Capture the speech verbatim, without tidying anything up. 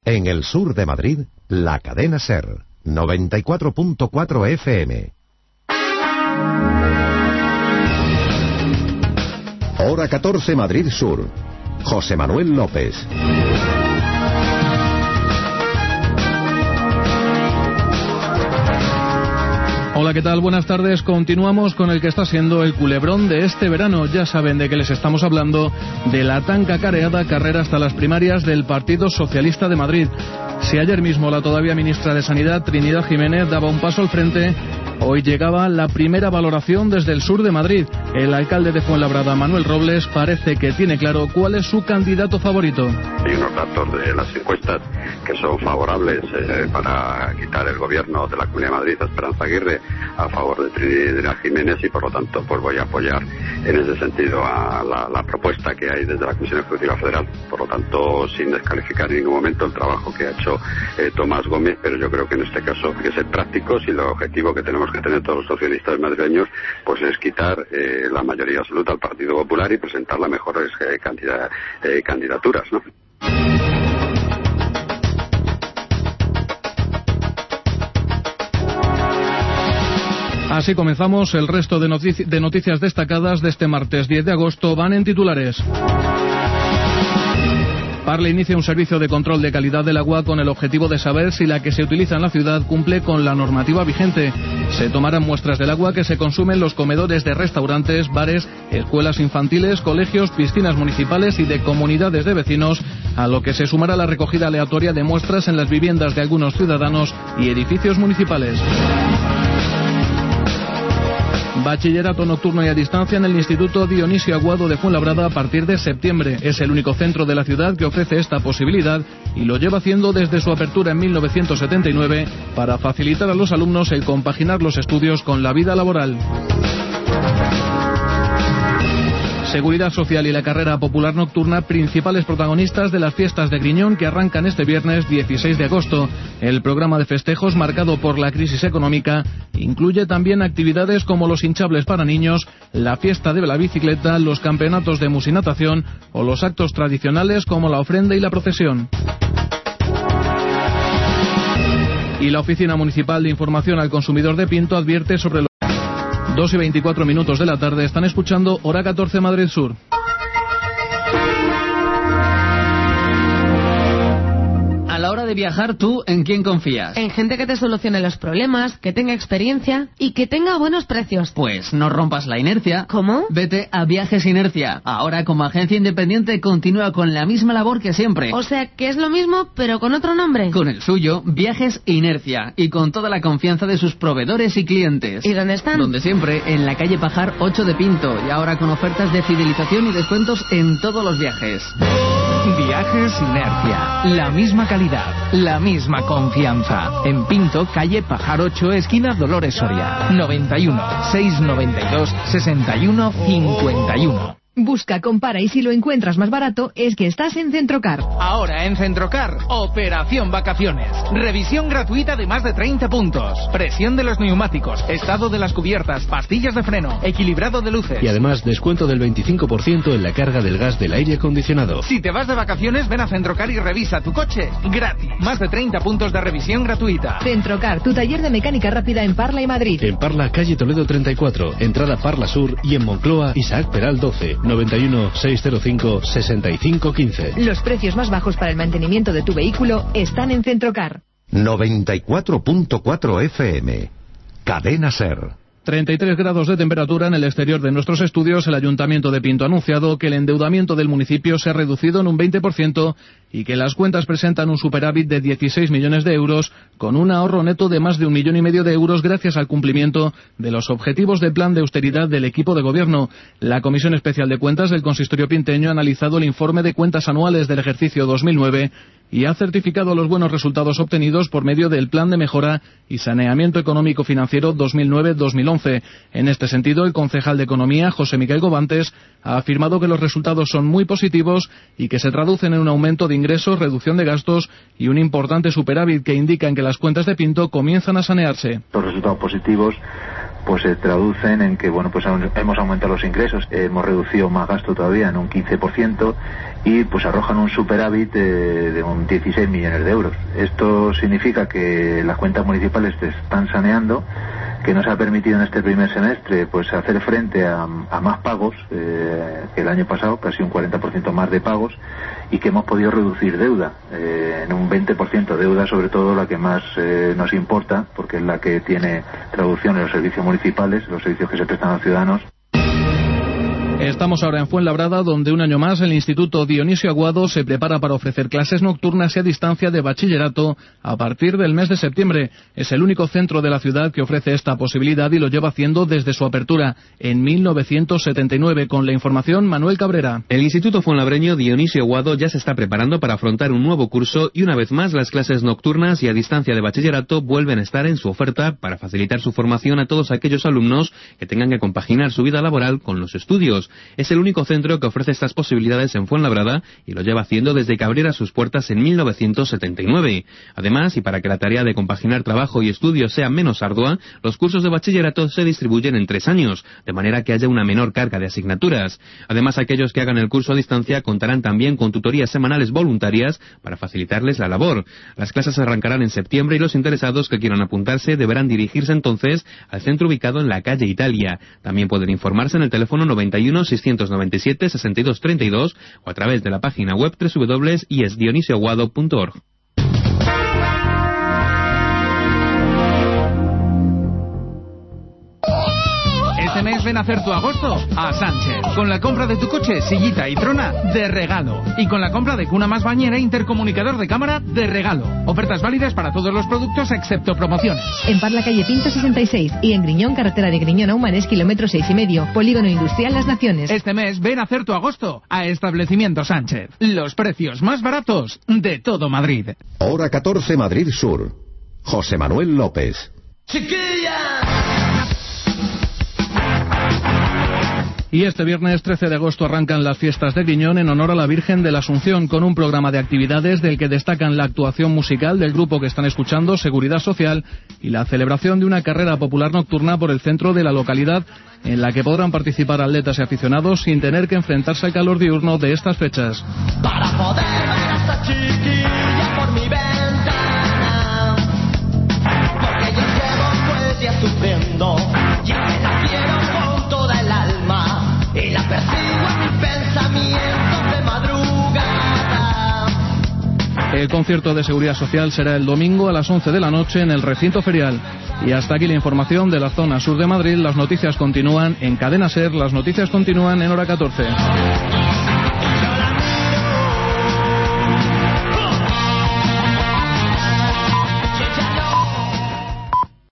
En el sur de Madrid, la cadena SER, noventa y cuatro punto cuatro F M. Hora catorce, Madrid Sur. José Manuel López. Hola, ¿qué tal? Buenas tardes. Continuamos con el que está siendo el culebrón de este verano. Ya saben de qué les estamos hablando, de la tan cacareada carrera hasta las primarias del Partido Socialista de Madrid. Si ayer mismo la todavía ministra de Sanidad, Trinidad Jiménez, daba un paso al frente, hoy llegaba la primera valoración desde el sur de Madrid. El alcalde de Fuenlabrada, Manuel Robles, parece que tiene claro cuál es su candidato favorito. Hay unos datos de las encuestas que son favorables eh, para quitar el gobierno de la Comunidad de Madrid a Esperanza Aguirre a favor de Trinidad Jiménez, y por lo tanto pues voy a apoyar en ese sentido a la, la propuesta que hay desde la Comisión Ejecutiva Federal. Por lo tanto, sin descalificar en ningún momento el trabajo que ha hecho eh, Tomás Gómez, pero yo creo que en este caso hay que ser prácticos, y el objetivo que tenemos que tener todos los socialistas madrileños pues es quitar eh, la mayoría absoluta al Partido Popular y presentar las mejores eh, cantidad, eh, candidaturas, ¿no? Así comenzamos. El resto de, notici- de noticias destacadas de este martes diez de agosto van en titulares. Parla inicia un servicio de control de calidad del agua con el objetivo de saber si la que se utiliza en la ciudad cumple con la normativa vigente. Se tomarán muestras del agua que se consume en los comedores de restaurantes, bares, escuelas infantiles, colegios, piscinas municipales y de comunidades de vecinos, a lo que se sumará la recogida aleatoria de muestras en las viviendas de algunos ciudadanos y edificios municipales. Bachillerato nocturno y a distancia en el Instituto Dionisio Aguado de Fuenlabrada a partir de septiembre. Es el único centro de la ciudad que ofrece esta posibilidad y lo lleva haciendo desde su apertura en mil novecientos setenta y nueve para facilitar a los alumnos el compaginar los estudios con la vida laboral. Seguridad social y la carrera popular nocturna, principales protagonistas de las fiestas de Griñón que arrancan este viernes dieciséis de agosto. El programa de festejos, marcado por la crisis económica, incluye también actividades como los hinchables para niños, la fiesta de la bicicleta, los campeonatos de musinatación o los actos tradicionales como la ofrenda y la procesión. Y la Oficina Municipal de Información al Consumidor de Pinto advierte sobre los dos y veinticuatro minutos de la tarde. Están escuchando Hora catorce, Madrid Sur. A la hora de viajar, ¿tú en quién confías? En gente que te solucione los problemas, que tenga experiencia y que tenga buenos precios. Pues no rompas la inercia. ¿Cómo? Vete a Viajes Inercia. Ahora, como agencia independiente, continúa con la misma labor que siempre. O sea, que es lo mismo, pero con otro nombre. Con el suyo, Viajes Inercia. Y con toda la confianza de sus proveedores y clientes. ¿Y dónde están? Donde siempre, en la calle Pajar ocho de Pinto. Y ahora con ofertas de fidelización y descuentos en todos los viajes. Viajes Inercia. La misma calidad, la misma confianza. En Pinto, calle Pajar ocho, esquina Dolores Soria. noventa y uno, seiscientos noventa y dos, sesenta y uno, cincuenta y uno. Busca, compara y si lo encuentras más barato es que estás en Centrocar. Ahora en Centrocar, Operación Vacaciones. Revisión gratuita de más de treinta puntos. Presión de los neumáticos, estado de las cubiertas, pastillas de freno, equilibrado de luces. Y además descuento del veinticinco por ciento en la carga del gas del aire acondicionado. Si te vas de vacaciones, ven a Centrocar y revisa tu coche gratis. Más de treinta puntos de revisión gratuita. Centrocar, tu taller de mecánica rápida en Parla y Madrid. En Parla, calle Toledo treinta y cuatro, entrada Parla Sur, y en Moncloa, Isaac Peral doce. noventa y uno, seiscientos cinco, sesenta y cinco quince. Los precios más bajos para el mantenimiento de tu vehículo están en Centrocar. noventa y cuatro punto cuatro F M. Cadena SER. treinta y tres grados de temperatura en el exterior de nuestros estudios. El Ayuntamiento de Pinto ha anunciado que el endeudamiento del municipio se ha reducido en un veinte por ciento y que las cuentas presentan un superávit de dieciséis millones de euros, con un ahorro neto de más de un millón y medio de euros gracias al cumplimiento de los objetivos del plan de austeridad del equipo de gobierno. La Comisión Especial de Cuentas del Consistorio pinteño ha analizado el informe de cuentas anuales del ejercicio dos mil nueve y ha certificado los buenos resultados obtenidos por medio del Plan de Mejora y Saneamiento Económico Financiero dos mil nueve dos mil once. En este sentido, el concejal de Economía, José Miguel Gobantes, ha afirmado que los resultados son muy positivos y que se traducen en un aumento de ingresos, reducción de gastos y un importante superávit que indican que las cuentas de Pinto comienzan a sanearse. Los resultados positivos pues se traducen en que, bueno, pues hemos aumentado los ingresos, hemos reducido más gasto todavía en un quince por ciento y pues arrojan un superávit de, de un dieciséis millones de euros. Esto significa que las cuentas municipales se están saneando, que nos ha permitido en este primer semestre pues hacer frente a, a más pagos eh, que el año pasado, casi un cuarenta por ciento más de pagos, y que hemos podido reducir deuda eh, en un veinte por ciento, deuda sobre todo la que más eh, nos importa, porque es la que tiene traducción en los servicios municipales, los servicios que se prestan a los ciudadanos. Estamos ahora en Fuenlabrada, donde un año más el Instituto Dionisio Aguado se prepara para ofrecer clases nocturnas y a distancia de bachillerato a partir del mes de septiembre. Es el único centro de la ciudad que ofrece esta posibilidad y lo lleva haciendo desde su apertura en mil novecientos setenta y nueve. Con la información, Manuel Cabrera. El Instituto Fuenlabreño Dionisio Aguado ya se está preparando para afrontar un nuevo curso y una vez más las clases nocturnas y a distancia de bachillerato vuelven a estar en su oferta para facilitar su formación a todos aquellos alumnos que tengan que compaginar su vida laboral con los estudios. Es el único centro que ofrece estas posibilidades en Fuenlabrada y lo lleva haciendo desde que abriera sus puertas en mil novecientos setenta y nueve. Además, y para que la tarea de compaginar trabajo y estudios sea menos ardua, los cursos de bachillerato se distribuyen en tres años, de manera que haya una menor carga de asignaturas. Además, aquellos que hagan el curso a distancia contarán también con tutorías semanales voluntarias para facilitarles la labor. Las clases arrancarán en septiembre y los interesados que quieran apuntarse deberán dirigirse entonces al centro ubicado en la calle Italia. También pueden informarse en el teléfono noventa y uno seiscientos noventa y siete sesenta y dos treinta y dos o a través de la página web doble u doble u doble u punto i e s dionisio aguado punto org. Este mes ven a hacer tu agosto a Sánchez. Con la compra de tu coche, sillita y trona, de regalo. Y con la compra de cuna más bañera e intercomunicador de cámara, de regalo. Ofertas válidas para todos los productos excepto promociones. En Parla, calle Pinto sesenta y seis. Y en Griñón, carretera de Griñón a Humanes, kilómetro seis y medio. Polígono Industrial Las Naciones. Este mes ven a hacer tu agosto a Establecimiento Sánchez. Los precios más baratos de todo Madrid. Hora catorce, Madrid Sur. José Manuel López. ¡Chiquilla! Y este viernes trece de agosto arrancan las fiestas de Griñón en honor a la Virgen de la Asunción, con un programa de actividades del que destacan la actuación musical del grupo que están escuchando, Seguridad Social, y la celebración de una carrera popular nocturna por el centro de la localidad, en la que podrán participar atletas y aficionados sin tener que enfrentarse al calor diurno de estas fechas. Para poder ver a esta chiquilla por mi ventana, porque yo llevo todo el día sufriendo, y es que la quiero con toda el alma. Y la persigo en mis pensamientos de madrugada. El concierto de Seguridad Social será el domingo a las once de la noche en el recinto ferial. Y hasta aquí la información de la zona sur de Madrid. Las noticias continúan en Cadena SER, las noticias continúan en Hora catorce.